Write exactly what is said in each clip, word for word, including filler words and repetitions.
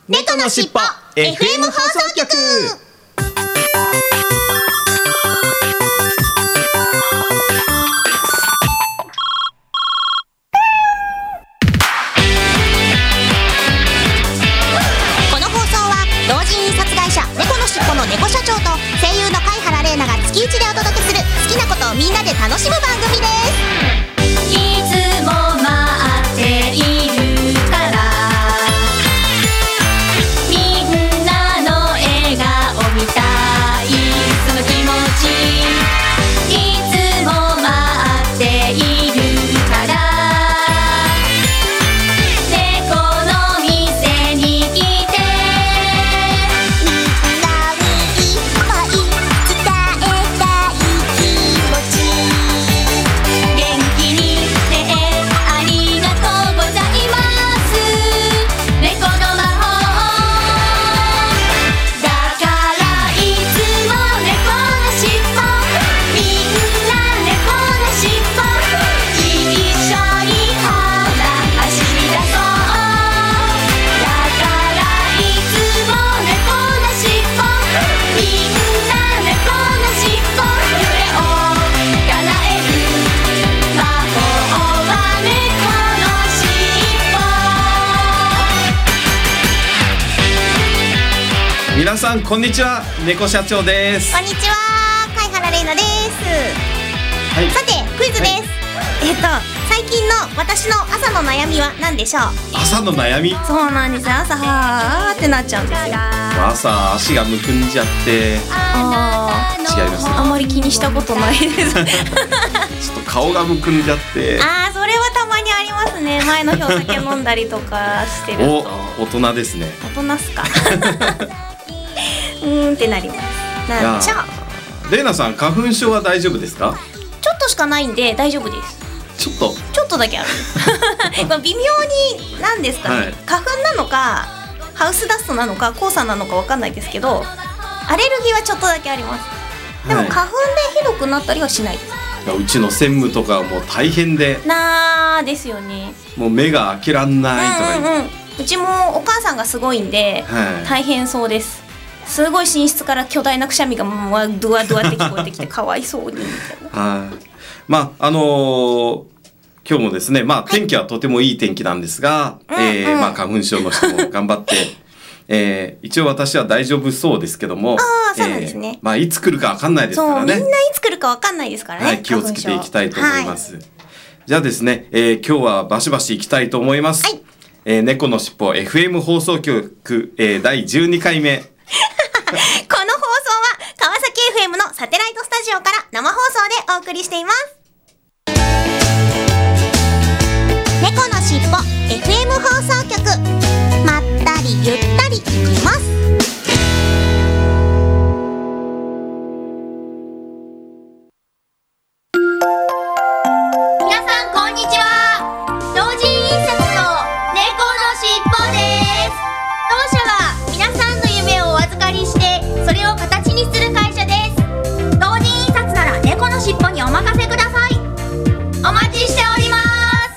猫のしっぽ エフエム 放送局。 この放送は同人印刷会社猫のしっぽの猫社長と声優の貝原玲奈が月いちでお届けする好きなことをみんなで楽しむ番組です。 いつも待っているからみんなの笑顔見たい、その気持ちいつも待っているから猫の店に来てみんなにいっぱい伝えたい気持ち、 元気にね、ありがとうございます。猫の魔法だからいつも猫のしっぽ、みんな猫のしっぽ、一緒にほら走り出そう。だからいつも猫のしっぽ、みんな猫のしっぽ、夢を叶える魔法は猫のしっぽ。 皆さんこんにちは、猫社長です。 こんにちは、貝原玲奈です。 はい、 さてクイズです、 はい、 えっと最近の私の朝の悩みは何でしょう。 朝の悩み。 そうなんですよ、朝はーってなっちゃうんですよ。 朝足がむくんじゃってあ違いますね。 あんまり気にしたことないですちょっと顔がむくんじゃってあーそれはたまにありますね。前の日お酒飲んだりとかしてるとお大人ですね。 大人っすかうーんってなります。なんちゃレイナさん、花粉症は大丈夫ですか？ ちょっとしかないんで大丈夫です。 ちょっとちょっとだけある微妙になんですかね、はい、花粉なのかハウスダストなのか黄砂なのかわかんないですけど、アレルギーはちょっとだけあります。でも花粉でひどくなったりはしないです、 はい、うちの専務とかもう大変でなーですよね。もう目が開けらんないとか、うんうんうん、 うちもお母さんがすごいんで、はい、大変そうです。すごい寝室から巨大なくしゃみがもうドワドワって聞こえてきてかわいそうにみたいな。はい、 まああのー、今日もですね、まあ天気はとてもいい天気なんですが、はい、えーうんうん、まあ花粉症の人も頑張ってえー、一応私は大丈夫そうですけども、 ああそうなんですね、えー、 まあいつ来るかわかんないですからね。 そうみんないつ来るかわかんないですからね、はい、 気をつけていきたいと思います、はい、じゃあですね、えー、今日はバシバシいきたいと思います、はい、えー、猫のしっぽ エフエム 放送局、えー、だいじゅうにかいめこの放送は川崎 エフエム のサテライトスタジオから生放送でお送りしています。猫のしっぽ エフエム 放送局、まったりゆったりいきます。 皆さんこんにちは。同人印刷の猫のしっぽです。当社は皆さんの夢をお預かりしてそれを形にする会社です。同人印刷なら猫のしっぽにお任せください。お待ちしております。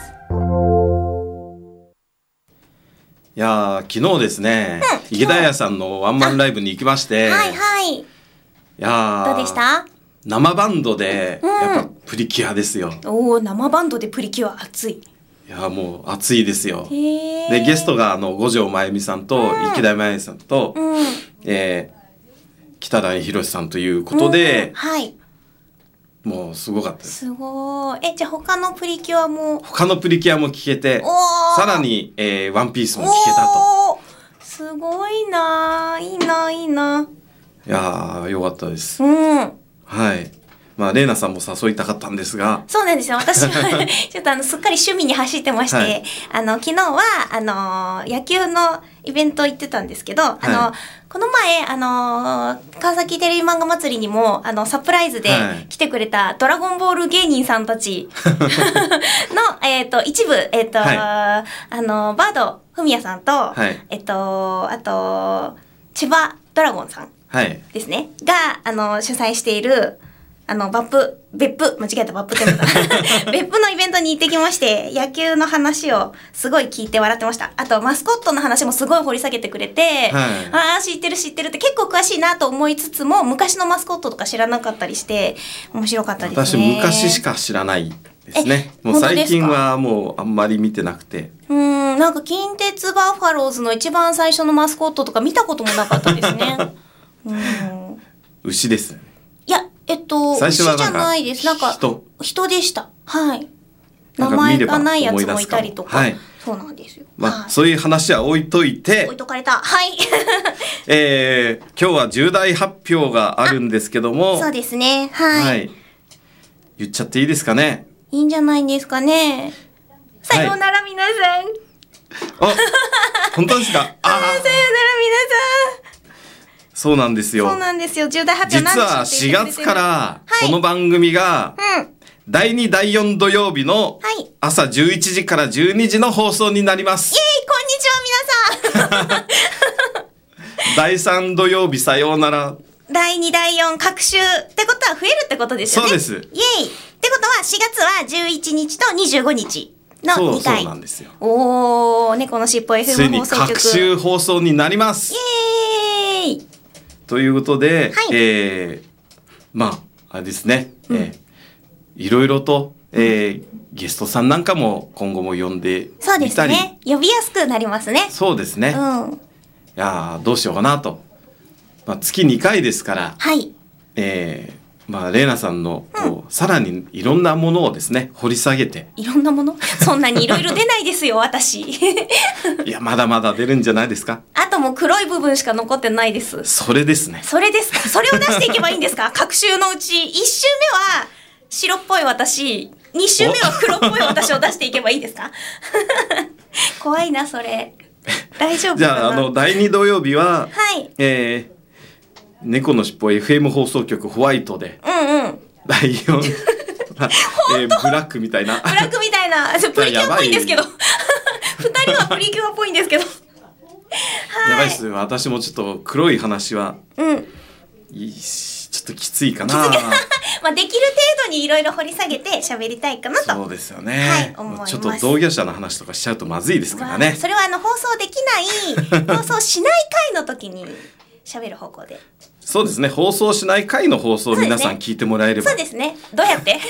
いやー、昨日ですね、うん、池田屋さんのワンマンライブに行きまして、 はいはい、いやーどうでした？ 生バンドでやっぱプリキュアですよ、 うん、おー、生バンドでプリキュア熱い。 いやもう熱いですよ。でゲストがあの五条真由美さんと、うん、池田真由美さんと、うん、えー、北谷宏さんということで、 うん、はい、 もうすごかったです。 すごい。え、じゃあ他のプリキュアも他のプリキュアも聞けて、さらに、えー、ワンピースも聞けたと。 すごいな、いいないいな。 いやーよかったです、 うん、 はい。まあレイナさんも誘いたかったんですが。 そうなんですよ。私はちょっとあのすっかり趣味に走ってまして、はい、あの昨日はあの野球のイベント行ってたんですけど、はい、あのこの前あの川崎テレビ漫画祭りにもあのサプライズで来てくれたドラゴンボール芸人さんたちのえっと一部えっと、はい、あのバードフミヤさんと、はい、えっとあと千葉ドラゴンさんですね、はい、があの主催しているあの、バップ、別府、間違えた、バップって言うんだ。別府のイベントに行ってきまして、野球の話をすごい聞いて笑ってました。あと、マスコットの話もすごい掘り下げてくれて、はい、ああ、知ってる知ってるって結構詳しいなと思いつつも、昔のマスコットとか知らなかったりして、面白かったですね。 私、昔しか知らないですね。もう最近はもうあんまり見てなくて。 うん、なんか近鉄バファローズの一番最初のマスコットとか見たこともなかったですね。うん、 牛ですね。 いや、えっと、 最初は牛じゃないです。なんか、人。人でした。はい。名前がないやつもいたりとか。はい。そうなんですよ。 まあ、 はい、 そういう話は置いといて。 置いとかれた。はい。 えー、今日は重大発表があるんですけども。 そうですね。はい。はい。 言っちゃっていいですかね。 いいんじゃないんですかね。さようなら皆さん。 はい、あ、本当ですか。あ、 さようなら皆さん。 そうなんですよ。 そうなんですよ。重大発表なんで実はしがつからこの番組がだいにだいよん土曜日の朝じゅういちじからじゅうにじの放送になります。 イエーイ、こんにちは皆さん。 だいさん土曜日さようなら。 だいにだいよん各週ってことは増えるってことですよね。 そうです。 イエーイ。ってことはしがつはじゅういちにちとにじゅうごにちのにかい。 そうそうなんですよ。 おー、猫のしっぽ エフエム 放送局。 ついに各週放送になります。 イエーイ。 ということで、 はい、 えー、まあ、あれですね、うん、えー、いろいろと、えー、ゲストさんなんかも今後も呼んでみたり。 そうですね。呼びやすくなりますね。 そうですね。うん。いやー、どうしようかなと。まあ、月にかいですから、 はい。 えー、まあ、レイナさんの、こう、うん、さらにいろんなものをですね、掘り下げて。 いろんなものそんなにいろいろ出ないですよ、私。いや、まだまだ出るんじゃないですか。 あともう黒い部分しか残ってないです。 それですね。 それですか。それを出していけばいいんですか。各週のうち、いっ週目は白っぽい私、に週目は黒っぽい私を出していけばいいですか。怖いな、それ。大丈夫かな。 じゃあ、あの、だいに土曜日は、 はい。 えー、猫のしっぽ エフエム 放送局ホワイトで、 うんうん。 だいよん、えー、ブラックみたいな。 ブラックみたいな。プリキュアっぽいんですけど。二人はプリキュアっぽいんですけど。はい。 やばいっす。私もちょっと黒い話は、 うん。 いいし、ちょっときついかな。 まあできる程度にいろいろ掘り下げて喋りたいかなと。 そうですよね。 はい、思います。 ちょっと同業者の話とかしちゃうとまずいですからね。 まあ、それはあの放送できない、放送しない回の時に喋る方向で。 そうですね。放送しない回の放送を皆さん聞いてもらえれば。 そうですね。どうやってはい。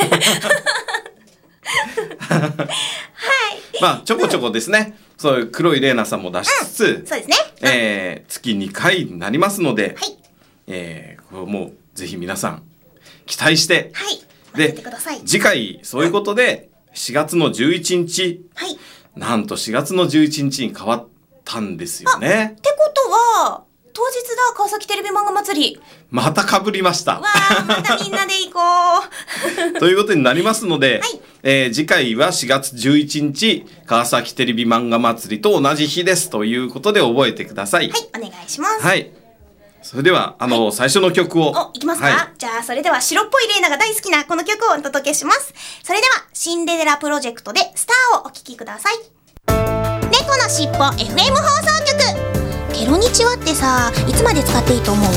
まあ、ちょこちょこですね。そういう黒いレーナさんも出しつつ、 うん、そうですね。 えー、月にかいになりますので、 はい。 えー、これもうぜひ皆さん期待して、 はい。 で、次回そういうことでしがつのじゅういちにち、 はい。 なんとしがつのじゅういちにちに変わったんですよね。 ってことは、当日だ、川崎テレビ漫画祭り。 また被りました。 わー、またみんなで行こう。ということになりますので、 はい、 えー、次回はしがつじゅういちにち、川崎テレビ漫画祭りと同じ日ですということで覚えてください。 はい、お願いします。 はい。それでは、あの、はい、最初の曲を。 お、いきますか、はい、じゃあ、それでは、白っぽいレイナが大好きなこの曲をお届けします。それでは、シンデレラプロジェクトでスターをお聴きください。猫のしっぽ エフエム 放送局。ケロニチワってさ、いつまで使っていいと思う？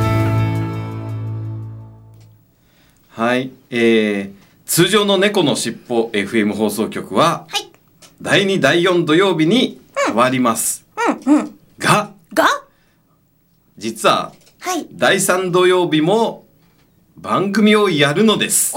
はい。えー、通常の猫のしっぽ エフエム 放送局は、はい、だいにだいよん土曜日に変わります。 うん、うん、うん。 が、 が実は、 はい、 だいさん土曜日も番組をやるのです。 お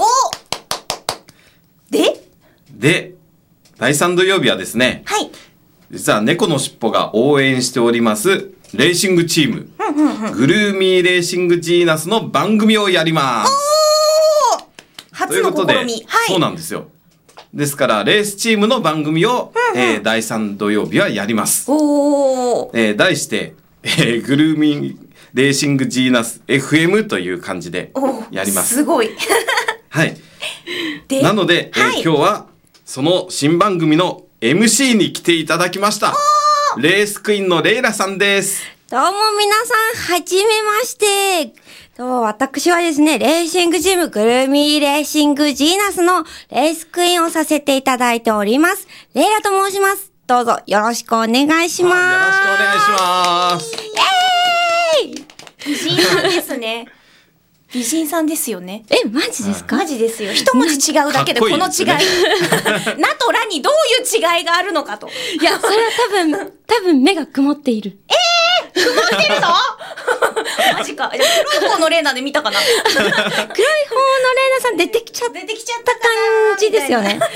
でで、だいさん土曜日はですね、 はい、 実は猫のしっぽが応援しておりますレーシングチーム、 うんうんうん、 グルーミーレーシングジーナスの番組をやります。 おー、初の試み。 はい、そうなんですよ。ですからレースチームの番組を、うんうん、えー、だいさん土曜日はやります。 おー、 えー、題して、えー、グルーミーレーシングジーナス エフエム という感じでやります。 すごい。 はい。なので、えーはい、今日はその新番組の エムシー に来ていただきました。レースクイーンのレイラさんです。 どうも皆さん、はじめまして。どうも私はですね、レーシングチームグルーミーレーシングジーナスのレースクイーンをさせていただいております。レイラと申します。どうぞよろしくお願いします。 よろしくお願いします。 イエーイ！自信さんですね。 美人さんですよね。 え、マジですか？ マジですよ。一文字違うだけでこの違い。 かっこいいなとらにどういう違いがあるのかと。 いや、それは多分、多分目が曇っている。 曇ってるのマジか。じゃあ黒い方のレーナで見たかな。 黒い方のレイナさん出てきちゃった出てきちゃったかな感じですよね。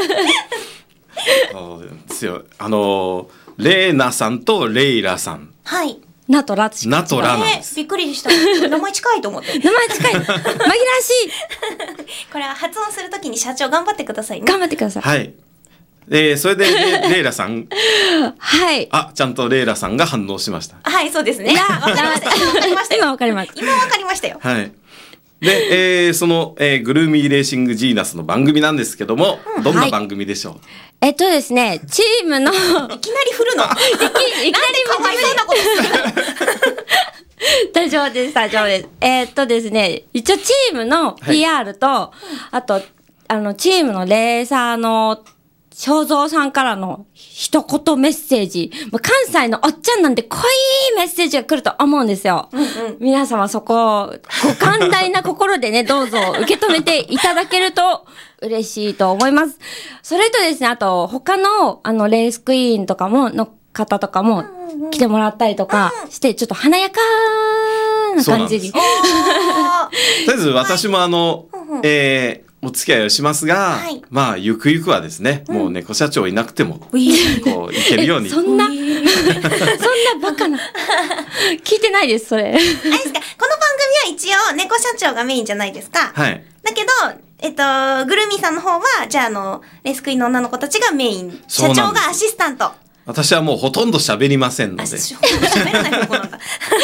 そうですよ。あのレイナさんとレイラさん、 はい。 ナとラしか違う。 ナとラなんえー、 です。 びっくりでした。名前近いと思って。 名前近い。紛らわしい。 これは発音するときに社長頑張ってくださいね。 頑張ってください。 はい。えー、それでレレイラさん、 はい。 あ、ちゃんとレイラさんが反応しました。 はい、そうですね。 いや、 わかりました。今わかりましたよ。 今わかります。 今わかりましたよ。 はい。で、えー、その、えー、グルーミーレーシングジーナスの番組なんですけども、どんな番組でしょう？ えっとですね、チームの、いきいきなり振るの。 いきなりかわいそうなことする。 大丈夫です、大丈夫です。えーっとですね、一応チームの ピーアール と、あと、あの、チームのレーサーの、正蔵さんからの一言メッセージ。もう関西のおっちゃんなんて濃いメッセージが来ると思うんですよ。皆様そこを、ご寛大な心でね、どうぞ受け止めていただけると嬉しいと思います。それとですね、あと、他の、あの、レースクイーンとかも、の方とかも来てもらったりとかして、ちょっと華やかな感じに。 とりあえず私もあの、えー、お付き合いをしますが、 はいまあ、ゆくゆくはですね、もう猫社長いなくても、こう、いけるように。 そんな、そんなバカな。聞いてないです、それ。 あれですか、この番組は一応猫社長がメインじゃないですか。 はい。 だけど、えっと、ぐるみさんの方は、じゃああの、レースクイーンの女の子たちがメイン。 そうなんです社長がアシスタント。 私はもうほとんど喋りませんのあ、 で。 し喋らない方向なんだ。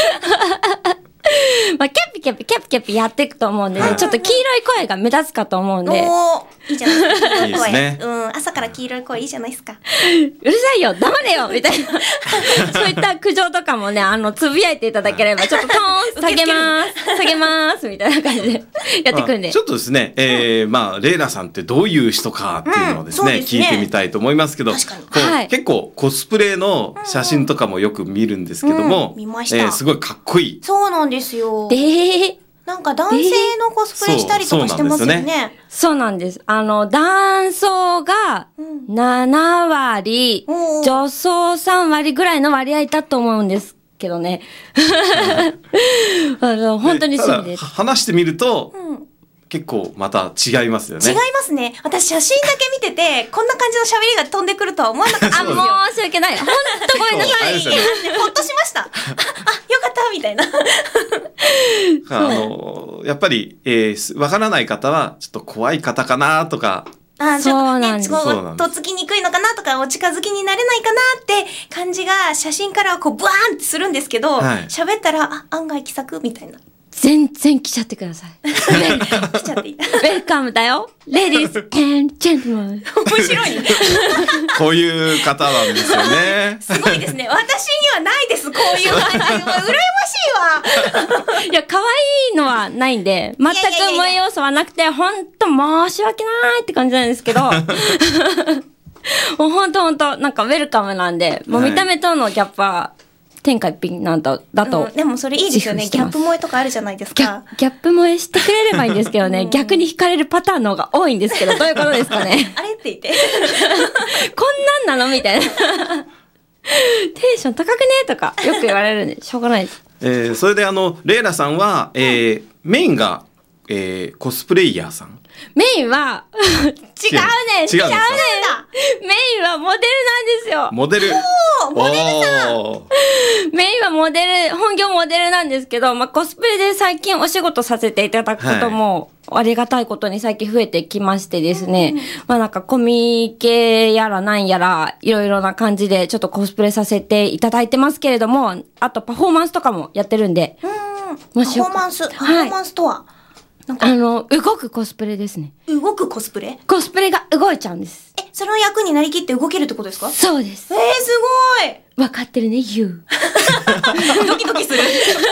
まあ、キャピキャピキャピキャピやっていくと思うんでね、ちょっと黄色い声が目立つかと思うんで。 おー、いいじゃないですか。黄色い声。 いいですねうん、朝から黄色い声いいじゃないですか。 うるさいよ黙れよみたいな。そういった苦情とかもね、あの、つぶやいていただければ、ちょっとトーン下げまーす。下げまーす。みたいな感じでやってくんで。 まあちょっとですね、えー、まあ、レイラさんってどういう人かっていうのをですね、 うんそうですね聞いてみたいと思いますけど、 確かにこうはい結構コスプレの写真とかもよく見るんですけども、 うん見ましたえーすごいかっこいい。 そうなんですよで。ー、 なんか男性のコスプレしたりとかしてますよそうそうなんね。 そうなんです。あの、男装がななわり、 おー女装さんわりぐらいの割合だと思うんですけどね。あの、本当にでそうですただ。話してみると、 うん結構また違いますよね。 違いますね。私写真だけ見てて、こんな感じの喋りが飛んでくるとは思わなかったあ、 んですよ。 申し訳ない。本当ごめんなさい。 あれですよねほっとしました。あ、あよかったみたいな。 あの、やっぱり、えーすわからない方は、ちょっと怖い方かなとか、 あ、ちょっとね、 そうなんですこそうなんですうとっつきにくいのかなとか、お近づきになれないかなって感じが、写真からはこう、ブワーンってするんですけど、 はい喋ったら、あ、案外気さくみたいな。 全然来ちゃってください。 来ちゃっていた。 ウェルカムだよ。Ladies and gentlemen。 面白いね。 こういう方なんですよね。 すごいですね。私にはないです、こういう感じ。羨ましいわ。 いや、可愛いのはないんで、全くいやいやいやいや萌え要素はなくて、ほんと申し訳ないって感じなんですけど、もうほんとほんと、なんかウェルカムなんで、もう見た目とのギャップは、天下一品なんだ、だと。 うんでもそれいいですよね。ギャップ萌えとかあるじゃないですギャか。 ギャップ萌えしてくれればいいんですけどね、逆に惹かれるパターンの方が多いんですけど、どういうことですかね。 あれって言って。 こんなんなのみたいな。テンション高くねとか、よく言われるんで、しょうがないです。 えーそれであの、レイラさんは、えーメインが、えーコスプレイヤーさん。 メインは、違うねん違うんですか違うねんメインはモデルなんですよ。 モデル。 おーモデルさんおーメインはモデル、本業モデルなんですけど、まあ、コスプレで最近お仕事させていただくことも、ありがたいことに最近増えてきましてですね。まあなんかコミケやらなんやら、いろいろな感じでちょっとコスプレさせていただいてますけれども、あとパフォーマンスとかもやってるんで、 うん。パもしよかフォーマンス、パフォーマンスとは、なんかあの、動くコスプレですね。 動くコスプレコスプレが動いちゃうんです。 え、その役になりきって動けるってことですか？ そうですえー、。すごい。 わかってるね、You。 ドキドキする。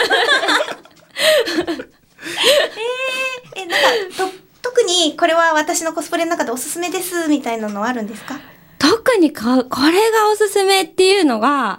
えー、え、なんか、と、特にこれは私のコスプレの中でおすすめですみたいなのはあるんですか？ 特にか、これがおすすめっていうのが、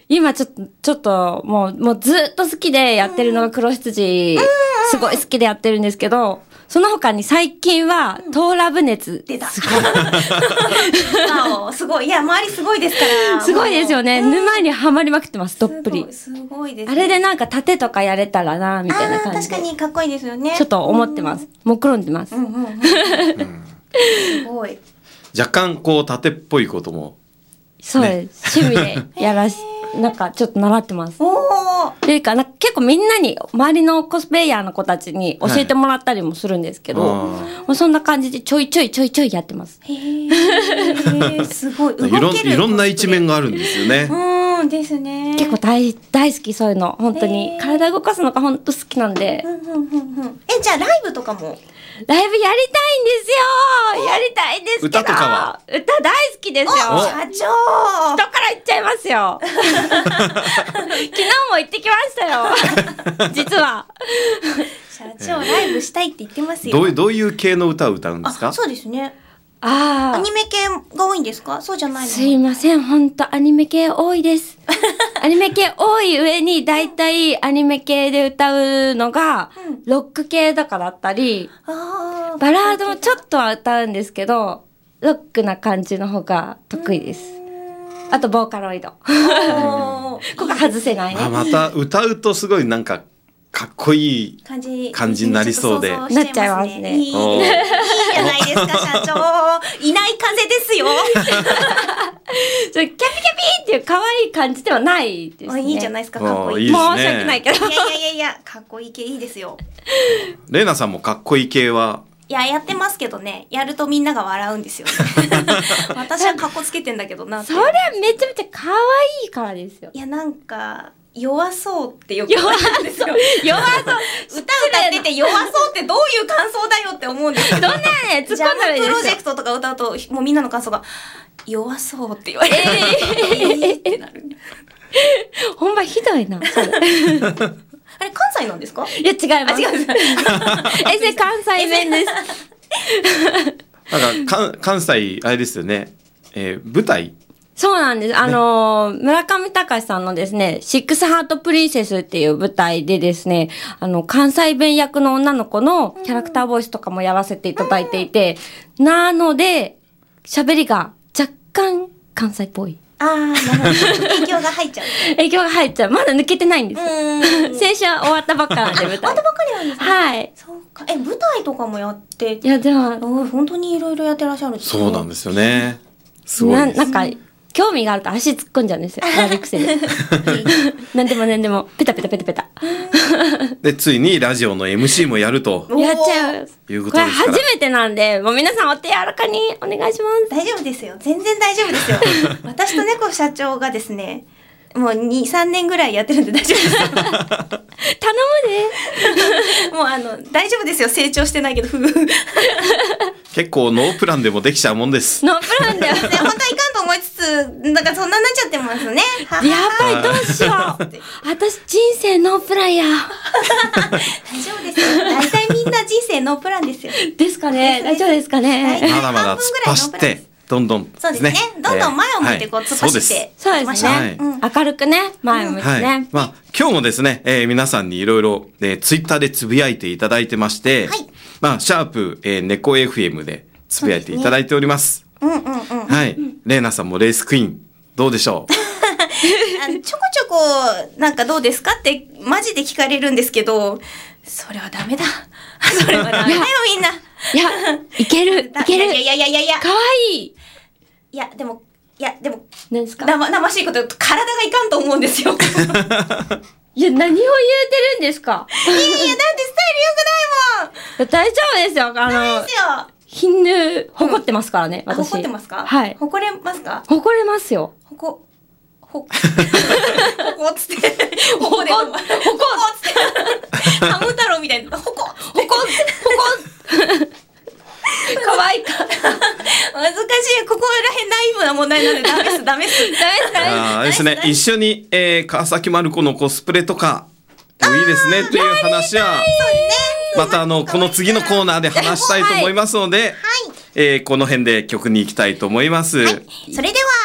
今ちょっと、ちょっと、もう、もうずっと好きでやってるのが黒羊、すごい好きでやってるんですけど、その他に最近は、トーラブ熱。 出た。 すごい。 あすごい。いや、周りすごいですから。 すごいですよね。沼にはまりまくってます、どっぷり。 すごいです、 あれでなんか盾とかやれたらな、みたいな感じで。 確かにかっこいいですよね。 ちょっと思ってます。目論んでます。 うんうんうん。すごい。 若干こう盾っぽいことも。 そうです。趣味でやらし、なんかちょっと習ってます。 おー。 っていうか、なんか結構みんなに、周りのコスプレイヤーの子たちに教えてもらったりもするんですけど、 はいもうそんな感じでちょいちょいちょいちょいやってます。 へー。すごい。動けるいろんいろんな一面があるんですよね。 うんですね。 結構大、大好きそういうの。本当に。体動かすのが本当好きなんで。 うんうんうんうん。え、じゃあライブとかもライブやりたいんですよやりたいんですけど。 歌とかは歌大好きですよ。 社長人から言っちゃいますよ。昨日も行ってきましたよ。実は。 社長ライブしたいって言ってますよ。 どういうどういう系の歌を歌うんですか？ あ、そうですね。 ああ。 アニメ系が多いんですか？そうじゃないの？ すいません、ほんとアニメ系多いです。アニメ系多い上に、だいたいアニメ系で歌うのが、ロック系とかだったり、 あーバラードもちょっとは歌うんですけど、ロックな感じの方が得意です。あと、ボーカロイド。 おーここ外せないね。 あ、また歌うとすごいなんかかっこいい感じ感じになりそうでちょっと想像しちゃいますね。いい、いいおーじゃないですか、社長。いない風ですよ。 それキャピキャピっていう可愛い感じではないですね。 あいいじゃないですか、かっこいい。 いいですね申し訳ないけど。 いやいやいやいや、かっこいい系いいですよ。 レイナさんもかっこいい系はいや、やってますけどね、やるとみんなが笑うんですよね。私はかっこつけてんだけどなって。 それはめちゃめちゃ可愛いからですよ。 いや、なんか、弱そうってよく言われるんですよ。 弱そう。 歌歌ってて弱そうってどういう感想だよって思うんですけど。 どんなね、突っジャ込んだらいいですよムプロジェクトとか歌うと、もうみんなの感想が、弱そうって言われる。えーってなる。 ほんまひどいな、それ。 あれ、関西なんですか？ いや、違います。 あ、違うんです。 え、それ関西弁です。 なんか関関西あれですよね、えー舞台そうなんです。あのー、村上隆さんのですね、シックスハートプリンセスっていう舞台でですね、あの、関西弁役の女の子のキャラクターボイスとかもやらせていただいていて、なので、喋りが若干関西っぽい。 あー、なるほど。影響が入っちゃう。 影響が入っちゃう。まだ抜けてないんです。 うん。 先週は終わったばっかなんで、舞台。 終わったばっかりなんですね。 はい。 そうか。え、舞台とかもやって。 いや、でも、 お本当にいろいろやってらっしゃるんですね。 そうなんですよね。すごいです。 ななんか、興味があると足突っ込んじゃうんですよ。悪い癖で。なんでもなんでも、ペタペタペタペタ。 で、ついにラジオの エムシー もやるとおーやっちゃう。 いうこことれですから。 初めてなんで、もう皆さんお手柔らかにお願いします。 大丈夫ですよ。全然大丈夫ですよ。私と猫社長がですね、もうに、さんねんぐらいやってるんで大丈夫です。 頼むで。 もうあの、大丈夫ですよ。成長してないけど、ふふ。 結構ノープランでもできちゃうもんです。 ノープランだよ。 ね、本当はいかんと思いつつ、なんかそんなになっちゃってますね。ははやばい、どうしよう。私人生ノープランや。 大丈夫ですよ。大体みんな人生ノープランですよ。 ですかね大丈夫ですかね大まだまだ突っ走って、どんどんそうですね。どんどん前を向いてこう突っ走って。 そうですね。明るくね、前を向いてはい。 ね。 まあ、今日もですね、えー皆さんにいろいろ、えー、ツイッターでつぶやいていただいてまして、 はいまあ、シャープ、えー、猫 エフエム でつぶやいていただいております。 うんうんうん。 はい。レイナさんもレースクイーン、どうでしょうあのちょこちょこ、なんかどうですかって、マジで聞かれるんですけど、それはダメだ。それはダメだよ、みんな。 いや、いける、いける。 いやいやいやいやいや。 かわいい。 いや、でも、いや、でも、 何ですかなま、生しいこと言うと体がいかんと思うんですよ。いや、だってスいや、何を言うてるんですかタイル良くないもん。 大丈夫ですよ。あダメので、すよ。 貧乳、誇ってますからね、 あ私。 誇ってますか？ はい。 誇れますか？ 誇れますよ。 ほこ、ほ、ほこっつって、ほこで、ほこっつって、ハム太郎みたいな、ほこ、ほこ、ほこ、 かわいか。 難しい。ここら辺ナイーブな問題なんでダメです、ダメです。ダメです、ダメです。 あーあれですね、一緒に、えー、川崎まる子のコスプレとか、もいいですね、っていう話は、またあの、この次のコーナーで話したいと思いますので、えーこの辺で曲に行きたいと思います。 それでは、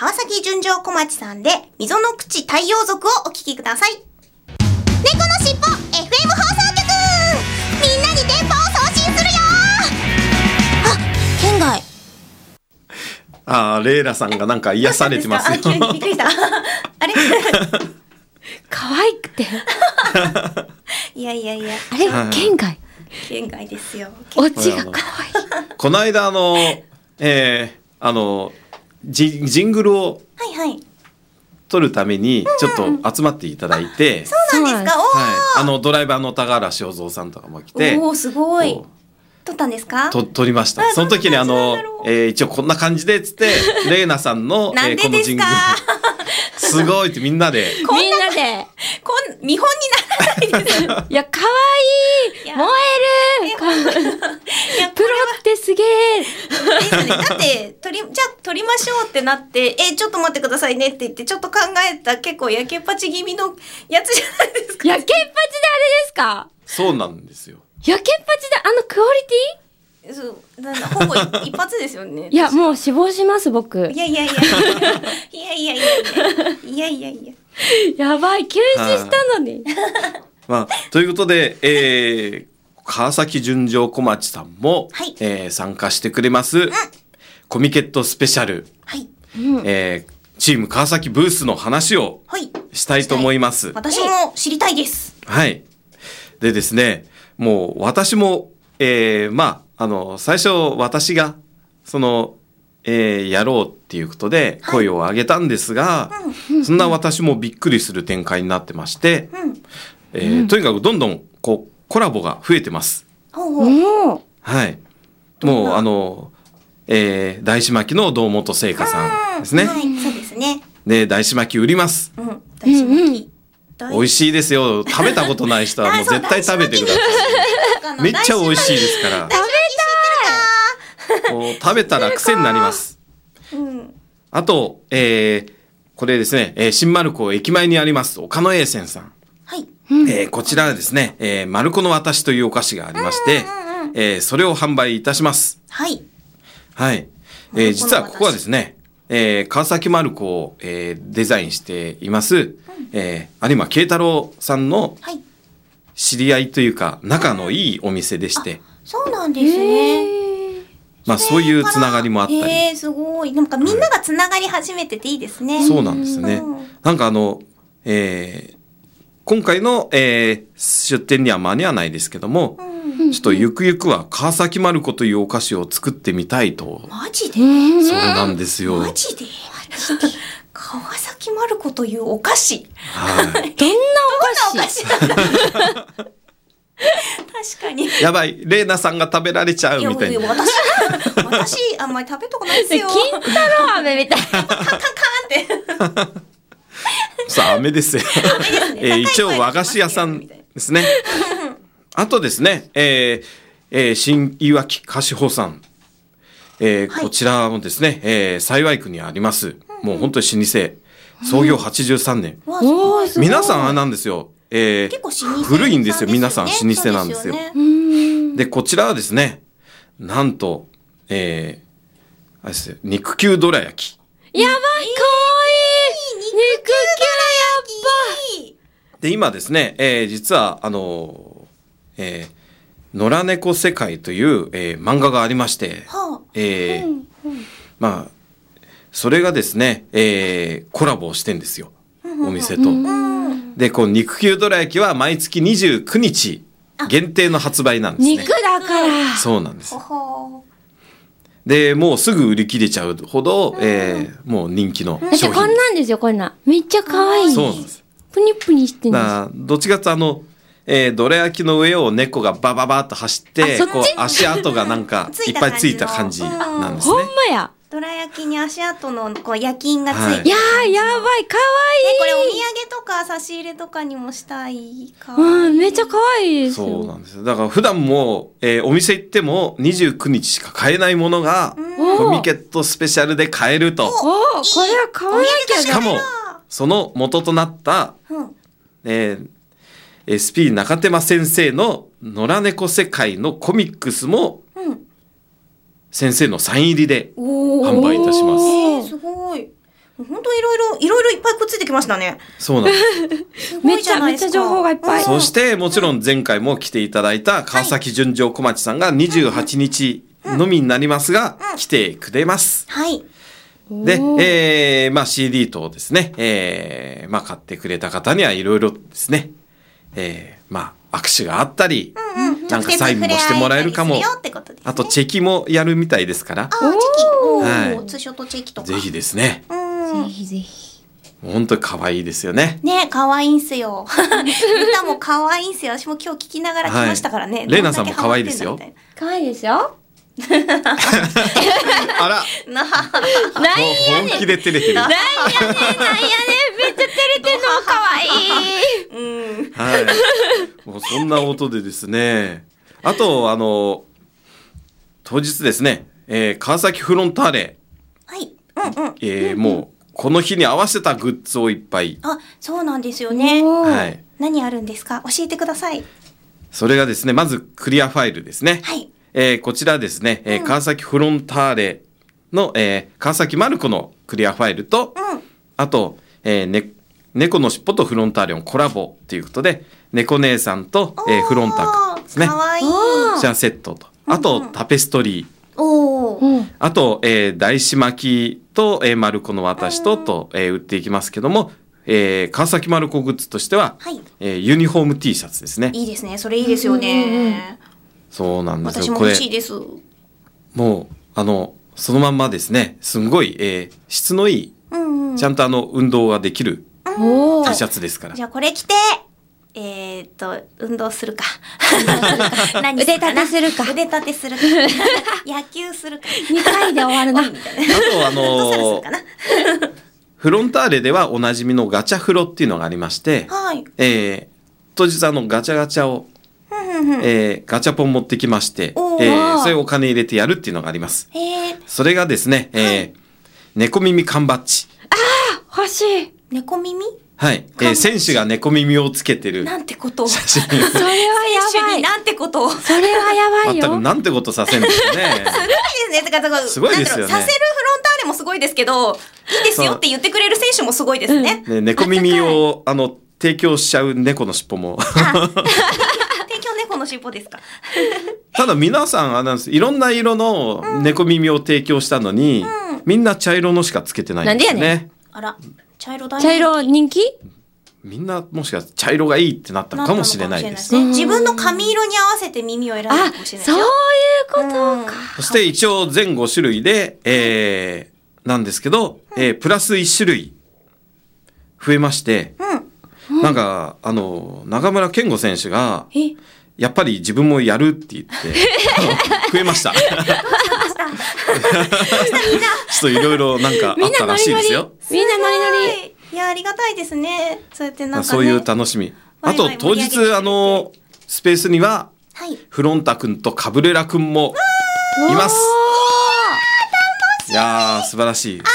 川崎純情小町さんで、溝の口太陽族をお聴きください。猫のしっぽ エフエム 放送局、みんなに電波を送信するよ。あ、県外。 あー、レイラさんがなんか癒されてますよ。 あ、急にびっくりした。あれ可愛くて。 いやいやいや。 あれ、県外。 県外ですよ。 オチが可愛い。 この間あの、えー、あのジ、ジングルをはいはい。 撮るためにちょっと集まっていただいて、 そうなんですか。おー、 はい、あのドライバーの高原正蔵さんとかも来て、 おー、すごいこ。 撮ったんですか？ と撮りましたあ。 その時にあどんなの感じなんだろう、 えー、一応こんな感じでっつってレイナさんの、 なんえー、 でですか？ このジングルすごいってみんなでみんなで。 こん、見本にならないです。 いや、可愛いいや燃えるいや、 プロってすげえですね。だって、撮り、じゃあ撮りましょうってなって、え、ちょっと待ってくださいねって言って、ちょっと考えた結構やけっぱち気味のやつじゃないですか。 やけっぱちであれですか？ そうなんですよ。 やけっぱちであのクオリテそう、なんだほぼ一発ですよね。 ィいや、もう死亡します、僕。 いやいやいや。いやいやいやいや。いやいやいや。 やばい、休止したのに。 まあ、ということで、えー、川崎純情小町さんも、 はいえー参加してくれます、うん、コミケットスペシャル、 はい。 えー、チーム川崎ブースの話をはい。 したいと思います。 私も知りたいです。 はい。でですね、もう私も、えー、まあ、あの、最初私が、その、えー、やろうっていうことで声を上げたんですが、そんな私もびっくりする展開になってまして、 うん。 えーとにかくどんどんこうコラボが増えてます。 ほうほう。 もう、 はい。もうあの、えー、大師巻きの堂本聖華さんですね。 はい、そうですね。 で、大師巻き売ります。 うん。大好き。 美味しいですよ。食べたことない人はもう絶対食べてください。めっちゃ美味しいですから。 食べたい。 もう食べたら癖になります。 うん。 あと、えー、これですね、えー、新丸子駅前にあります岡野栄泉さん。 はい。 えーこちらはですね、えー、丸子の私というお菓子がありまして、えーそれを販売いたします。 はい。 はい。えー実はここはですね、えー川崎丸子を、えーデザインしています、えー有馬慶太郎さんのはい。 知り合いというか、仲のいいお店でして、 そうなんですね。 まあそういうつながりもあったり、 へえ、すごい。なんかみんながつながり始めてていいですね。 そうなんですねうん。 なんかあの、えー今回の、えー出店には間に合わないですけども、ちょっとゆくゆくは川崎丸子というお菓子を作ってみたいと。 マジで？ そうなんですよ。 マジで？川崎丸子というお菓子。 はい。 どんなおお菓子菓子なんだ。確かに。 やばい、レイナさんが食べられちゃういやみたいな。 いや私、私、あんまり食べたことないですよ。 金太郎飴みたいな。 カンカンカンって。 さあ、飴ですよ。えー一応和菓子屋さんですね。あとですね、えーえー新いわき菓子舗さん。えーはいこちらもですね、えー幸区にあります。もう本当に老舗。創業はちじゅうさんねん。 わあ、すごい。 すごい皆さんあれなんですよ。えー結構老舗古いんですよ。皆さん老舗なんですよ。 そうねで、こちらはですね、なんと、えー、あれですよ、肉球どら焼き。 やばい、かわいい肉キャラやっで、今ですね、えー実は、あのー、えー、野良猫世界という、えー漫画がありまして、 はあ。 えーまあ、それがですね、えーコラボをしてんですよ。お店と。で、こう、肉球どら焼きは毎月にじゅうくにち限定の発売なんですね。 肉だから。 そうなんですほ。ほで、もうすぐ売り切れちゃうほど、えーもう人気のだって商品。 こんなんですよ、こんなん。めっちゃ可愛い。 そうなんです。 プニプニしてんです。 だからどっちかっていうとあの、えー、どら焼きの上を猫がバババッと走ってあそっち、 こう足跡がなんかついたいっぱいついた感じなんですほんね。 まや。 どら焼きに足跡のこう夜勤がついてはいる感じの、 いやー、やばい、可ねこれお愛い。 土産とか差し入れとかにもしたいか。 うん、めっちゃ可愛いです。 そうなんですよ。だから普段も、えーお店行ってもにじゅうくにちしか買えないものが、コミケットスペシャルで買えると。 おー、これは買わなきゃしかも、その元となった、 うん。 えー エスピー 中手間先生の野良猫世界のコミックスもうん。 先生のサイン入りでおー販売いたします。 えー、すごい。 本当いろいろ、いろいろいっぱいくっついてきましたね。 そうなんです。 すごいめっちゃ、 じゃないですか。 めっちゃ情報がいっぱい。 そしてもちろん前回も来ていただいた川崎純情小町さんがにじゅうはちにちのみになりますが、来てくれます。 はい。 で、えー、まあ シーディー 等ですね、えー、まあ買ってくれた方にはいろいろですね、えー、まあ握手があったり、なんかサインもしてもらえるかも。 直接触れ合えたりするよってことですね。 あとチェキもやるみたいですから、 あー、チェキ。おー、 はいツーショットチェキとか。 ぜひですね。 うん。 ぜひぜひ。 本当に可愛いですよね。 ね、可愛いんすよ。歌も可愛いんすよ。私も今日聞きながら来ましたからね。 はいレイナさんも可愛いですよどんだけ可愛いですよ。 あら、 ハマってんだみたいな。ななんもう本気で照れてる。 なはなんやねん、なんやねん、めっちゃ照れてんの可愛い。 うん。 い。もうそんな音でですね。あと、あの、当日ですね、えー、川崎フロンターレ、 はい。うんうん。 えー、もう、この日に合わせたグッズをいっぱい。 あ、そうなんですよね。 おーはい。 何あるんですか？教えてください。 それがですね、まずクリアファイルですね。 はい。 えー、こちらですね、えー川崎フロンターレの、えー、川崎マルコのクリアファイルと、 うん。 あと、えーね、猫のしっぽとフロンターレのコラボっていうことで、猫姉さんと、えーフロンタクですね。 かわいい。 こちらセットと。あと、タペストリー。 おー。 うん。 あと、えー、大師巻きと、えー、マルコの私と、と、えー売っていきますけども、えー、川崎マルコグッズとしては、 はい。 えーユニフォーム T シャツですね。 いいですね。それいいですよね。 そうなんです私よ。これも欲しい、です。 もう、あの、そのまんまですね、すんごい、えー質のいい、 うんうん。 ちゃんとあの、運動ができるお T シー。 ャツですからじ。ゃあこれ着て、えーっと、運動するか。何腕立てするか腕立てするか。野球するか。 にかいで終わるな。 みたいな。 あと、あフットサルすのるかな。 フロンターレではおなじみのガチャフロっていうのがありまして、 はい。 えー当日あの、ガチャガチャを、 ふんふんふん。 えーガチャポン持ってきまして、 おーえーそれをお金入れてやるっていうのがあります。 へえ、 それがですね、えー猫耳缶バッジ。 欲しい。 猫耳はい。えー缶バッジ選手が猫耳をつけてるなんてことを。 写真。 それは選手やばい。 になんてことを。すそれはやばい全くよ。 なんてことさせんですよね。 ごいですね。だからすごいですよねなんだろうさせるフロンターレもすごいですけど、いいですよって言ってくれる選手もすごいですね。 ね、猫耳を、あの、提供しちゃう猫の尻尾も。 提供猫の尻尾ですか。 ただ皆さん、あれなんです。いろんな色の猫耳を提供したのに、みんな茶色のしかつけてないんですよなんでやね。 あら、茶色大茶色人気みんなもしかしたら茶色がいいってなったのかもしれないです。 ね。自分の髪色に合わせて耳を選んだあかもしれ、ないそういうですよ。 ことか。 そして一応全ご種類で、えー、なんですけど、えー、プラスいち種類増えまして、 うん。 なんか、あの、中村健吾選手が、 え、 やっぱり自分もやるって言って、あの増えました。ちょっといろいろなんかあみんったらなノリノリしいですよ。。 みんなノリノリ。 リ。いや、ありがたいですね。そうやってなんかね。 そういう楽しみ。あとワイワイ当日盛り上げてくれてあの、スペースには、 はい。 フロンタ君とカブレラ君もいます。いやー、素晴らしい。 会い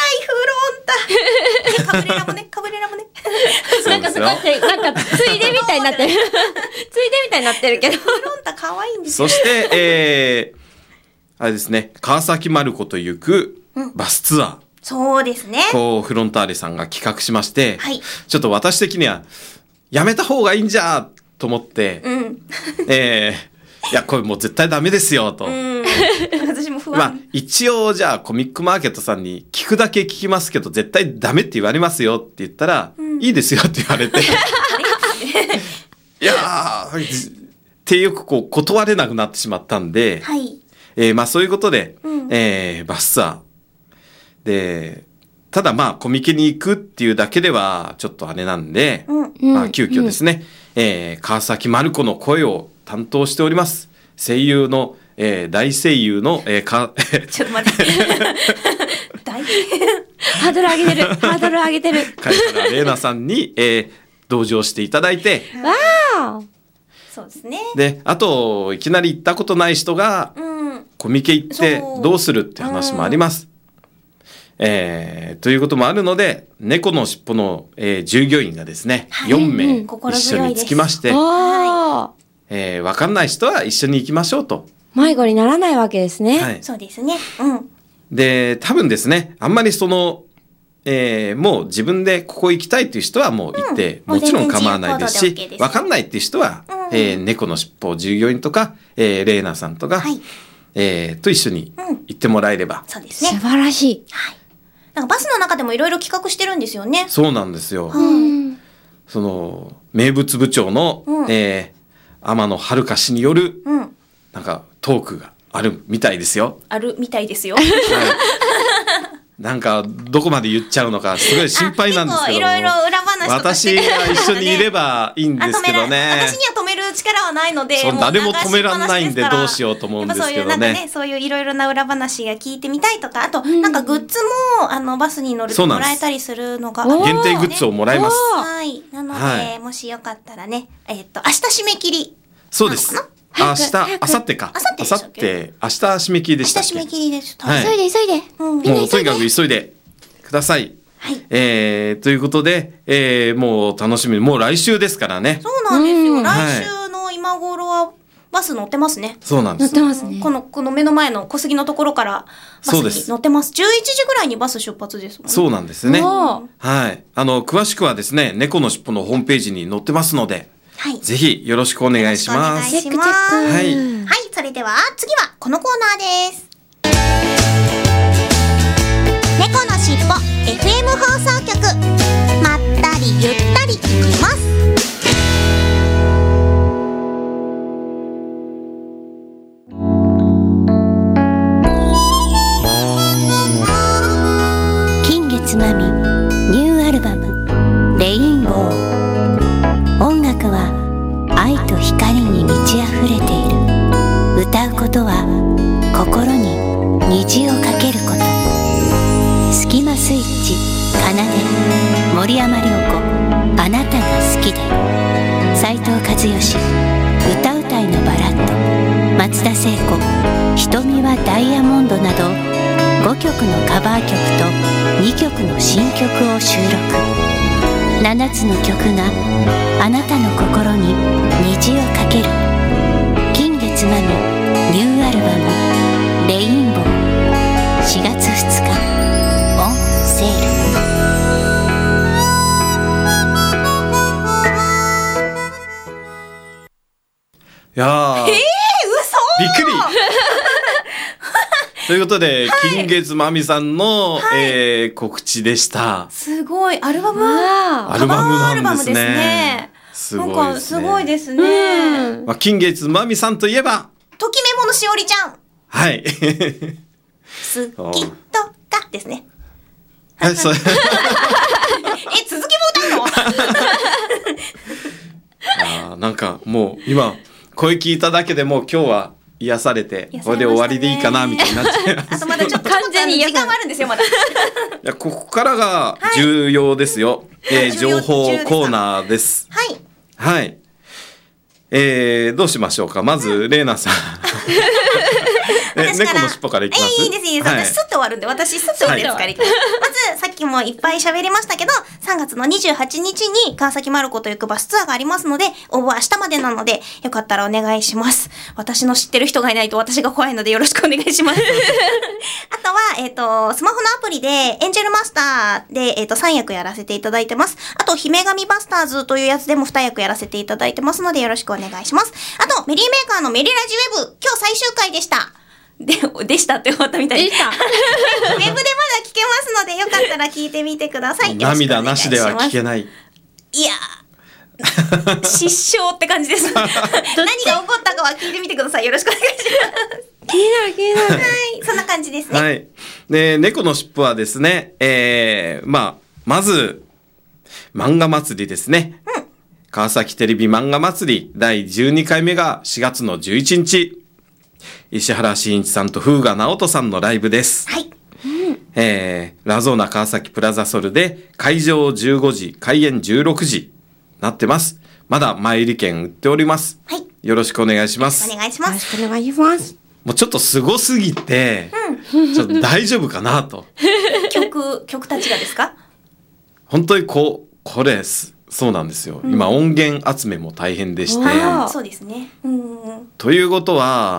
たい、フロンタ。え、カブレラもね、カブレラもね。 そうですよ。 なんか、ついでみたいになってる。ついでみたいになってるけど。 フロンタ可愛いんですよ。 そして、えー、あれですね、川崎マルコと行くバスツアー。 そうですね。 こう、フロンターレさんが企画しまして、 はいちょっと私的には、やめた方がいいんじゃと思って、 うん。 えー、いや、これもう絶対ダメですよ、と。 うん。私も不まあ安。、 一応、じゃあ、コミックマーケットさんに聞くだけ聞きますけど、絶対ダメって言われますよって言ったら、いいですよって言われて、いやー、ってよくこう、断れなくなってしまったんで、 はい。 えーまあそういうことで、 うんえーバスツアー。で、ただまあコミケに行くっていうだけではちょっとあれなんで、 うん。 まあ急遽ですね、えー川崎マルコの声を担当しております。声優の、えー大声優の、えーか、 ちょっと待って。大変。 ハードル上げてる。ハードル上げてる。 貝原玲奈さんに、えー同乗していただいて、 わー。 そうですね。 で、あと、いきなり行ったことない人が、 うん。 コミケ行ってそうどうするって話もあります。えーということもあるので、猫のしっぽの、えー従業員がですね、 はいよんめいうん一心強いです緒につきまして、 あー。 えーわかんない人は一緒に行きましょうと。 迷子にならないわけですね。 はい。 そうですね。うん。 で、多分ですね、あんまりその、 えーもう自分でここ行きたいっていう人はもう行って、 うんもちろん構わないですしもう全然自由行動で OK です、 わかんないっていう人は、 うんえー猫のしっぽ従業員とか、えーレイナさんとか、 はいえーと一緒にうん行ってもらえれば、 そうです素ね。 晴らしい。 はい。なんかバスの中でもいろいろ企画してるんですよね。 そうなんですよ。 うん。 その名物部長の、 うんえー天野遥氏によるうん。 なんかトークがあるみたいですよ。 あるみたいですよ。 はいなんかどこまで言っちゃうのかすごい心配なんですけども、 あ結構いろいろ裏話とかして私くれるが一緒にいればいいんあですけどね。 私には止める力はないので、 そうもう誰も止めらんないんで流しっぱなしすからどうしようと思うんですけどねやっぱそういうなんかね、そういういろいろな裏話が聞いてみたいとか、あと、なんかグッズも、あの、バスに乗るともそうなんですらえたりするのが。 おー限定グッズをもらいます。 おーはい。なので、 はいもしよかったらね、えっと、明日締め切り。 そうです。 なのか明日、 早く明後日か。 明後日でしたっけ明後日、明日締め切りでしたっけ。 明日締め切りです。 はい急いで急いで。 うんみんな急いで。 もうとにかく急いでください。 はい。 えー、ということで、えー、もう楽しみ、もう来週ですからね。 そうなんですよ。 うん来週の今頃は、バス乗ってますね。 そうなんです乗って。ますね。 この、この目の前の小杉のところから、バスそうですに乗ってます。じゅういちじぐらいにバス出発ですもんね。 そうなんですね。 おーはい。あの、詳しくはですね、猫のしっぽのホームページに載ってますので、 はい。 ぜひよろしくお願いしまよろす。 しくお願いしますチェックチェック。 はいはい、それでは次はこのコーナーです。猫のしっぽ エフエム 放送局、まったりゆったりいきます。 金月まみニューアルバムレインボー。音楽は愛と光に満ち溢れている。歌うことは心に虹をかけること。スキマスイッチ奏で森山良子、あなたが好きで。斉藤和義、歌うたいのバラッド。松田聖子、瞳はダイヤモンドなどごきょくのカバー曲とにきょくの新曲を収録。ななつの曲があなたの心に虹をかける。金月まみニューアルバムレインボー、しがつふつかオンセール。 いやー、 えー、嘘びっくりということで、金月まみさんの、えー告知でした。 すごい、アルバムわアルバムなんですね。 カバーアルバムですねすごいなんかですね。 すごいですー。 ね。 うん。 まあ、金月まみさんといえば、 ときめものしおりちゃん。 はい。 好きとかですね。 はい、そう。 え、続きも歌うのあーなんかもう今、声聞いただけでもう今日は癒されて、これで終わりでいいかな、みたいになっちゃいます。 あとまだちょっと完全に時間はあるんですよ、まだ。 いや、ここからが重要ですよ。えー重要情報重要ですかコーナーです。 はい。 はい。えー、どうしましょうか。まず、レイナさん。え、 私から猫のしっぽからいきますえ、いいです、いいです。 はい私、スッと終わるんで、私、スッと終わるやつからいきます。まず、さっきもいっぱい喋りましたけど、さんがつのにじゅうはちにちに川崎マルコと行くバスツアーがありますので、応募は明日までなので、よかったらお願いします。私の知ってる人がいないと私が怖いのでよろしくお願いします。あとは、えっ、と、スマホのアプリで、エンジェルマスターで、えっ、と、さんやくやらせていただいてます。あと、姫神バスターズというやつでもにやくやらせていただいてますので、よろしくお願いします。あと、メリーメーカーのメリラジウェブ、今日最終回でした。で、でしたって終わったみたいでしたウェブでまだ聞けますので、よかったら聞いてみてください。 涙なしでは聞けない。 ない。 いやー、失笑って感じです。何が起こったかは聞いてみてください。よろしくお願いします。 気になる気になる。 はい、そんな感じですね。 はい。で、猫のしっぽはですね、えー、まあ、まず、漫画祭りですね。 うん。 川崎テレビ漫画祭りだいじゅうにかいめがしがつのじゅういちにち。石原慎一さんと風雅直人さんのライブです。 はい。 えー、ラゾーナ川崎プラザソルで会場じゅうごじ、開演じゅうろくじなってます。まだ前売り券売っております。 はい。 よろしくお願いします。 お願いしよろます。 しくお願いします。 もうちょっとすごすぎて、ちょっと大丈夫かなと。 曲、曲たちがですか？ 本当にこう、これす、そうなんですよ。今音源集めも大変でして、 あーそうですね。うんうんうん。 ということは、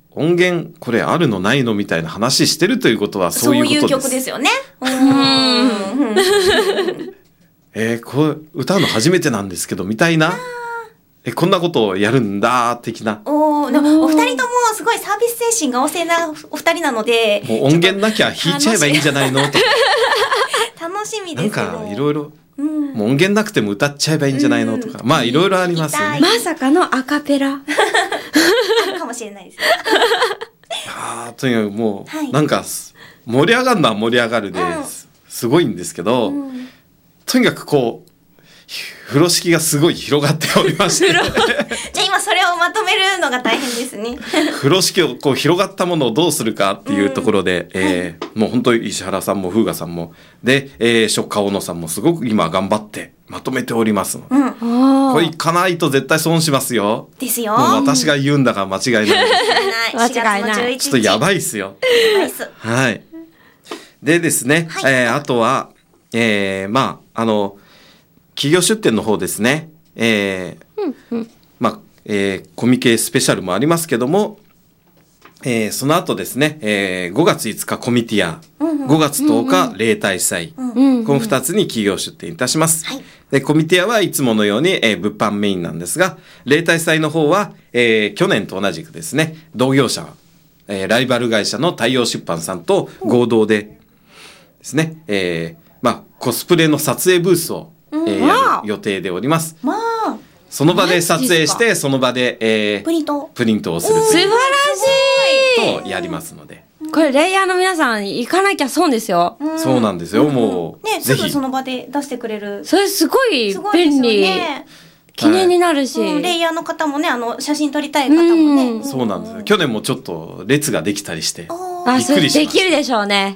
音源これあるのないのみたいな話してるということはそういうことです。 そういう曲ですよね。うーん。 えー、こう歌うの初めてなんですけどみたいな、えこんなことをやるんだ的な。 おー、でもお二人ともすごいサービス精神が旺盛なお二人なので、 もう音源なきゃ弾いちゃえばいいんじゃないのとか。 楽しみなんですけど。 かいろいろ、 うん、 もう音源なくても歌っちゃえばいいんじゃないのとか、まあいろいろありますよね。 まさかのアカペラ。 あるかもしれないですね。 あとにかくもう、 はい、 なんか盛り上がるのは盛り上がるで、うん、すごいんですけど、うん、とにかくこう風呂敷がすごい広がっておりまして。 じゃあ今それをまとめるのが大変ですね。 風呂敷をこう広がったものをどうするかっていうところで、うん、えーはい、もう本当に石原さんも風雅さんもで、えー、ショッカー小野さんもすごく今頑張ってまとめておりますので、うん、これ行かないと絶対損しますよ。 ですよ。 もう私が言うんだから間違いない。 間違いない。 ちょっとやばいっすよ。 やばいっす。 はい。でですね、はい、えー、あとは、えー、まああの企業出展の方ですね、えーうんうん、まあ、えー、コミケスペシャルもありますけども、えー、その後ですね、えー、ごがついつかコミティア、うんうん、ごがつとおか例大祭、うんうん、このふたつに企業出展いたします。はい、でコミティアはいつものように、えー、物販メインなんですが、例大祭の方は、えー、去年と同じくですね、同業者、えー、ライバル会社の太陽出版さんと合同でですね、えー、まあコスプレの撮影ブースをえー、やる予定でおります。まあ、その場で撮影してその場で、えー、 プリントプリントをするという素晴らしいとやりますので、 これレイヤーの皆さん行かなきゃ損ですよ。 うん、 そうなんですよ、うん、もうね、すぐその場で出してくれる。 それすごい便利、ね、記念になるし、 はい、うん、レイヤーの方もね、あの写真撮りたい方もね、うん、 そうなんですよ。去年もちょっと列ができたりしてびっくりしました。できるでしょうね。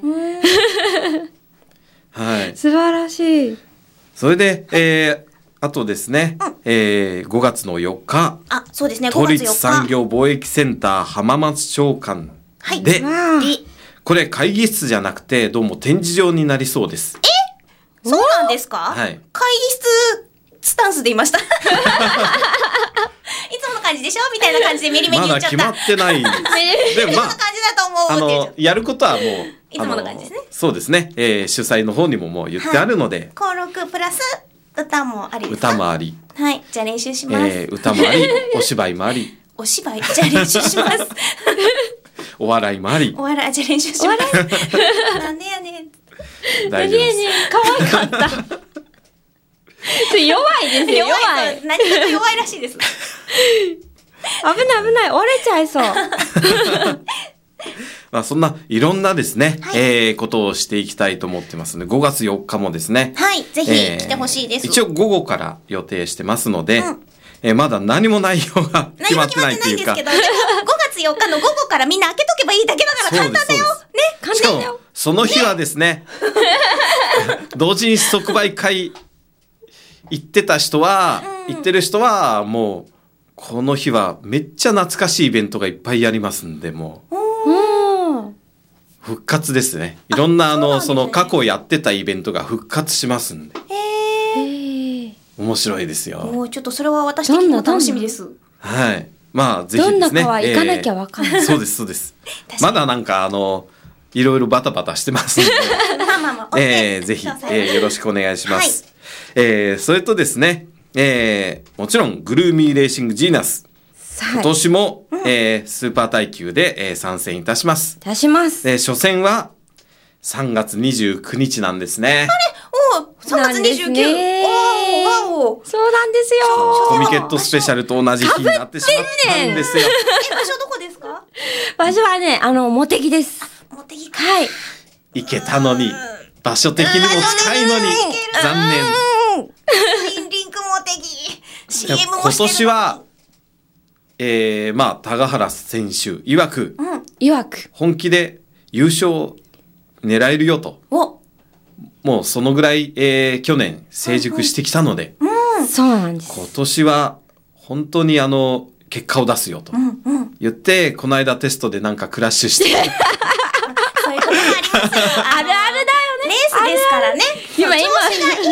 はい、 素晴らしい。 それで、えー、あとですね、うん、えー、ごがつのよっか、 あ、そうですね、 都立産業貿易センター浜松町館で、 はい、 これ会議室じゃなくてどうも展示場になりそうです。 え、そうなんですか？ はい。 会議室スタンスでいました。いつもの感じでしょみたいな感じでメリメリ言っちゃった。 まだ決まってないんです。 でもまあ、いつもの感じだと思うって言っちゃった。 あのやることはもういつもの感じですね。 そうですね、えー、主催の方にももう言ってあるので、 はい、登録プラス歌もありですか？ 歌もあり、 はい、じゃあ練習します。 えー、歌もあり、お芝居もあり、 お芝居じゃあ練習します。 お笑いもあり、 お笑いじゃあ練習します。なんでやねん。 大丈夫です。 可愛かった。弱いですよ。弱い。 何かと弱いらしいです。 危ない危ない、折れちゃいそう。 まあそんないろんなですね、はい、えー、ことをしていきたいと思ってますので、ごがつよっかもですね。 はい、ぜひ来てほしいです、 えー。一応午後から予定してますので、うん、えー、まだ何も内容が決まってないというか。 何も決まってないんですけど、でもごがつよっかの午後からみんな開けとけばいいだけだから簡単だよ。ね、簡単だよ。 その日はですね、ね同時に即売会行ってた人は、うん、行ってる人はもう、この日はめっちゃ懐かしいイベントがいっぱいありますんで、もう。復活ですね。いろんなあの、その過去やってたイベントが復活しますんで。へー。面白いですよ。 もうちょっとそれは私的にも楽しみです。 はい。まあぜひですね。 どんなかは行かなきゃわかんない。 えー、そうですそうです。まだなんかあの、いろいろバタバタしてますので。 まあまあまあ。 えー、ぜひ、えー、よろしくお願いします。はい、えー、それとですね、えー、もちろんグルーミーレーシングジーナス。今年も、うん、えー、スーパー耐久で、えー、参戦いたします。 いたします。 で、初戦はさんがつにじゅうくにちなんですね。 あれ？おー、さんがつにじゅうくにち。おー、わお。 そうなんですよ。 コミケットスペシャルと同じ日になってしまったんですよ。 え、場所どこですか？ 場所はね、あの、茂木です。 茂木か。 はい。 行けたのに、場所的にも近いのに、残念。リンク茂木。シーエム もしてるのに。 今年は、えー、まあ、高原選手曰く、 うん、曰く、 本気で優勝狙えるよと。 おもうそのぐらい、えー、去年成熟してきたので、 うんうん、そうなんです。 今年は本当にあの、結果を出すよと。 うんうん、 言って、この間テストでなんかクラッシュして。 そういうこともありますよ。 あるあるだよね。 レースですからね。 今今調子がいい時ほ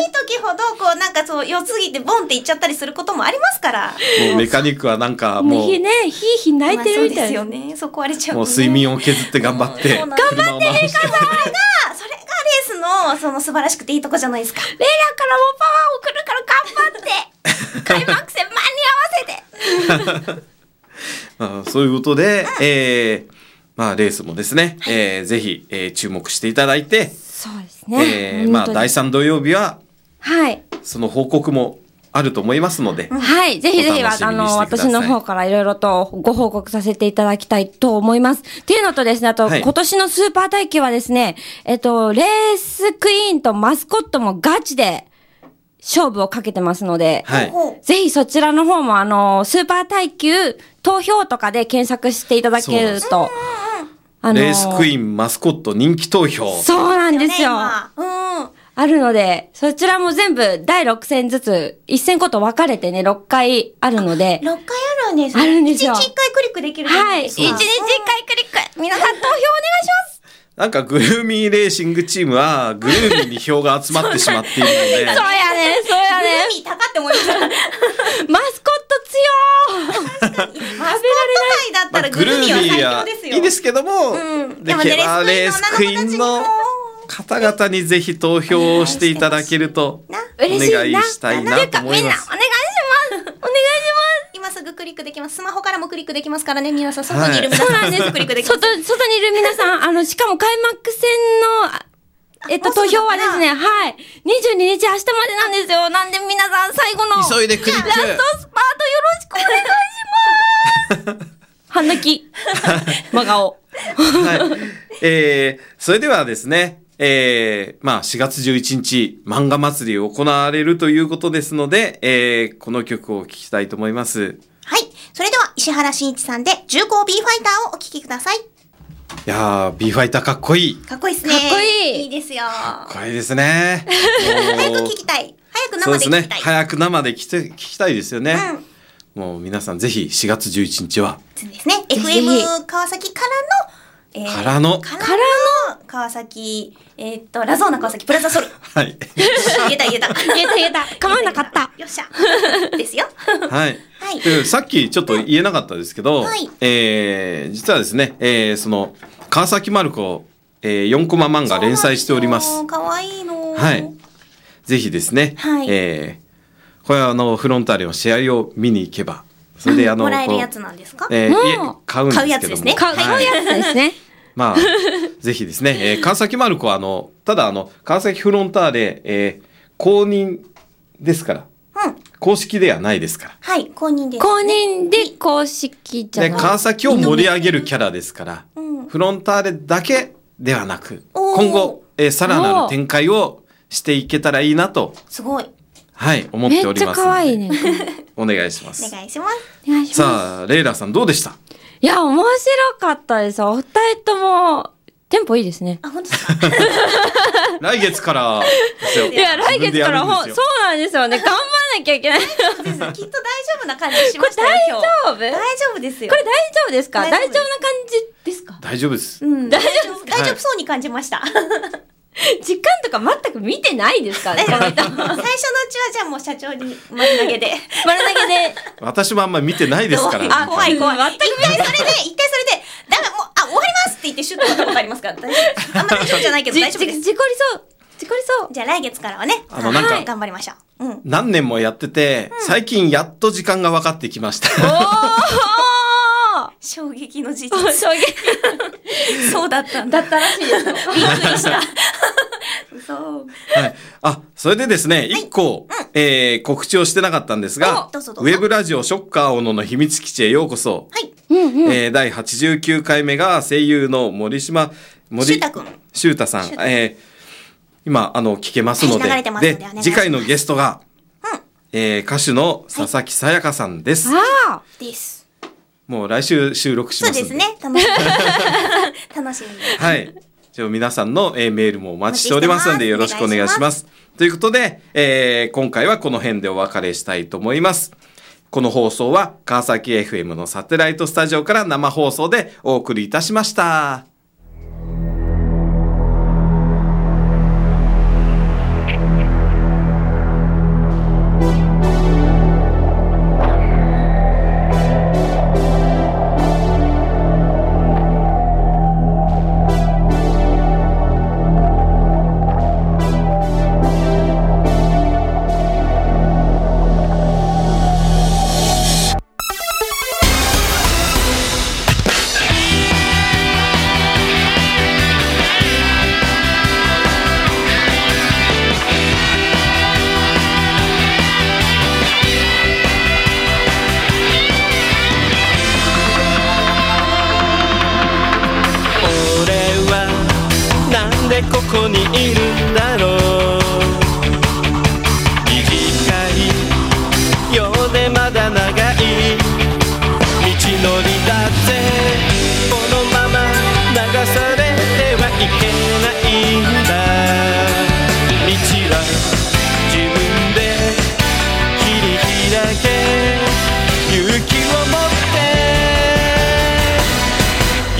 ほど、こうなんかそう、良すぎてボンっていっちゃったりすることもありますから。 もうメカニックはなんかもう、 ね、ひーひー泣いてるみたいな。 まあそうですよね。そう壊れちゃう、ね。 もう睡眠を削って頑張って。 頑張ってレイカさん。 それが、それがレースの、その素晴らしくていいとこじゃないですか。 レイラからもパワーを送るから頑張って開幕戦間に合わせてまあ、そういうことで、えー、まあレースもですね、えー、ぜひ、えー、注目していただいて、 そうですね。 えー、まあだいさん土曜日は、 はい。 その報告もあると思いますので、 はい。ぜひぜひ、あの、私の方からいろいろとご報告させていただきたいと思います。っていうのとですね、あと、はい、今年のスーパー耐久はですね、えっと、レースクイーンとマスコットもガチで勝負をかけてますので、はい、ぜひそちらの方も、あの、スーパー耐久投票とかで検索していただけると、 あのー、レースクイーンマスコット人気投票。 そうなんですよ。うん。あるので、そちらも全部だいろく戦ずつ、いっ戦ごと分かれてね、ろっかいあるので。 ろっかいあるんですね。 あるんですよ。 いちにちいっかいクリックできるじゃないですか。 はい。いちにちいっかいクリック。皆さん投票お願いします。 なんかグルーミーレーシングチームはグルーミーに票が集まってしまっているので。そうやね、そうやね。 グルーミー高って思いました。 マスコット強ー。 確かに。マスコット界だったらグルーミーは最強ですよ。 いいですけども、 うん、 でもレースクイーンの方々にぜひ投票をしていただけるとお願いしたいなと思います。 お願いします。お願いします。 今すぐクリックできます。スマホからもクリックできますからね、皆さん外にいる皆さん、 そうなんです。 クリックできます。 外、外にいる皆さん、あの、しかも開幕戦の、えっと、投票はですね、はい。にじゅうににち明日までなんですよ。なんで皆さん最後の。 急いでクリック。 ラストスパートよろしくお願いします。半泣き。真顔。 はい。えー、それではですね、えー、まあしがつじゅういちにち漫画祭りを行われるということですので、えー、この曲を聴きたいと思います。 はい。それでは石原慎一さんで重工 B ファイターをお聴きください。 いやー、B ファイターかっこいい。 かっこいいですね。 かっこいい。 いいですよ。 かっこいいですね。 早く聞きたい。早く生で聞きたい。 そうですね。早く生で聞きたい、聞きたいですよね。うん、もう皆さんぜひしがつじゅういちにちは。 そうですね。エフエム 川崎からの、 えー、からのからの川崎、えー、っと、ラゾーナ川崎プラザソル。 はい。 言えた言えた。 言えた言えた。噛まなかった。 よっしゃ。ですよ。 はい。はい、さっきちょっと言えなかったですけど、はい、えー、実はですね、えー、その、川崎マルコ、えー、よんコマ漫画連載しております。 かわいいの。 はい。ぜひですね、はい、えー、これはあの、フロンターレの試合を見に行けば、それであの、 もらえるやつなんですか？ えー、いえ、買うんですけども。 買うやつですね。 買うやつですね。 まあ、ぜひですね、えー、川崎マルコはあの、ただあの、川崎フロンターレ、えー、公認ですから。うん。公式ではないですから。 はい、公認です、ね。 公認で公式じゃない。 で、川崎を盛り上げるキャラですから、うん、フロンターレだけではなく、今後、えー、さらなる展開をしていけたらいいなと。 すごい。 はい、思っておりますので。めっちゃ可愛いね。 お願いします。 お願いします。 お願いします。 さあ、レイラさんどうでした？ いや、面白かったです。お二人とも、テンポいいですね。 あ、本当ですか？ 来月からですよ。 いや、来月からほん、そうなんですよね。頑張らなきゃいけない。 そうです。きっと大丈夫な感じしましたよ。 これ大丈夫？ 大丈夫ですよ。 これ大丈夫ですか？大丈夫な感じですか？ 大丈夫です。 うん。大丈夫、大丈夫そうに感じました。 時間とか全く見てないですからね。 最初のうちはじゃあもう社長に丸投げで。 丸投げで。 私もあんまり見てないですから。 あ、怖い怖い。全く見てそれで、一回それで、ダメ、もう、あ、終わりますって言ってシュッと終わったことありますから。大丈夫。あんま大丈夫じゃないけど大丈夫です。 事故りそう。事故りそう。 じゃあ来月からはね、 あのなんか頑張りましょう。うん。 何年もやってて、最近やっと時間が分かってきました。 おー衝撃の事実。 衝撃。 そうだったんだ。 だったらしいです。びっくりした。そう。 はい。あ、それでですね、一個、えー、告知をしてなかったんですが、ウェブラジオショッカー小野の秘密基地へようこそ。 はい。 えー、だいはちじゅうきゅうかいめが声優の森島、森、 シュウタ君。 シュウタさん。えー、今、あの、聞けますので。 流れてますのでで、次回のゲストが、うん、えー、歌手の佐々木さやかさんです。 ああです。 もう来週収録しますそうですね。楽しみ。楽しみです。 はい。じゃあ皆さんの、えー、メールもお待ちしておりますのでよろしくお願いします。ということで、えー、今回はこの辺でお別れしたいと思います。この放送は川崎 エフエム のサテライトスタジオから生放送でお送りいたしました。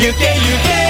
行け行け